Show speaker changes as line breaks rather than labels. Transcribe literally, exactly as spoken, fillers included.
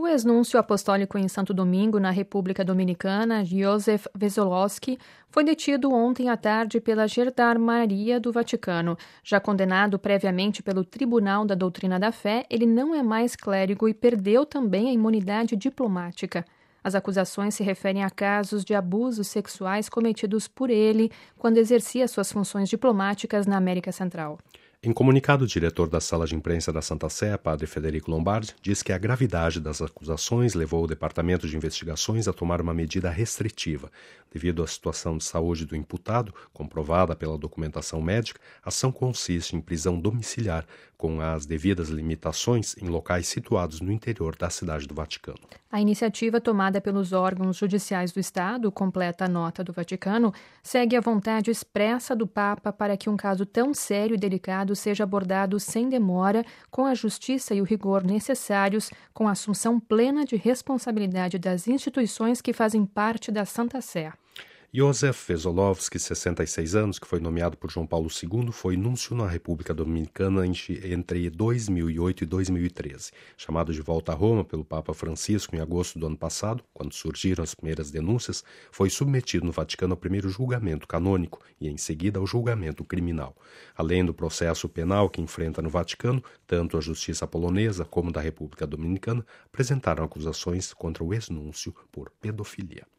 O ex-núncio apostólico em Santo Domingo, na República Dominicana, Józef Wesolowski, foi detido ontem à tarde pela Gendarmeria do Vaticano. Já condenado previamente pelo Tribunal da Doutrina da Fé, ele não é mais clérigo e perdeu também a imunidade diplomática. As acusações se referem a casos de abusos sexuais cometidos por ele quando exercia suas funções diplomáticas na América Central.
Em comunicado, o diretor da Sala de Imprensa da Santa Sé, padre Federico Lombardi, diz que a gravidade das acusações levou o Departamento de Investigações a tomar uma medida restritiva. Devido à situação de saúde do imputado, comprovada pela documentação médica, a ação consiste em prisão domiciliar, com as devidas limitações em locais situados no interior da cidade do Vaticano.
A iniciativa tomada pelos órgãos judiciais do Estado, completa a nota do Vaticano, segue a vontade expressa do Papa para que um caso tão sério e delicado seja abordado sem demora, com a justiça e o rigor necessários, com a assunção plena de responsabilidade das instituições que fazem parte da Santa Sé.
Józef Wesolowski, sessenta e seis anos, que foi nomeado por João Paulo segundo, foi núncio na República Dominicana entre dois mil e oito e dois mil e treze. Chamado de volta a Roma pelo Papa Francisco em agosto do ano passado, quando surgiram as primeiras denúncias, foi submetido no Vaticano ao primeiro julgamento canônico e, em seguida, ao julgamento criminal. Além do processo penal que enfrenta no Vaticano, tanto a justiça polonesa como da República Dominicana apresentaram acusações contra o ex-núncio por pedofilia.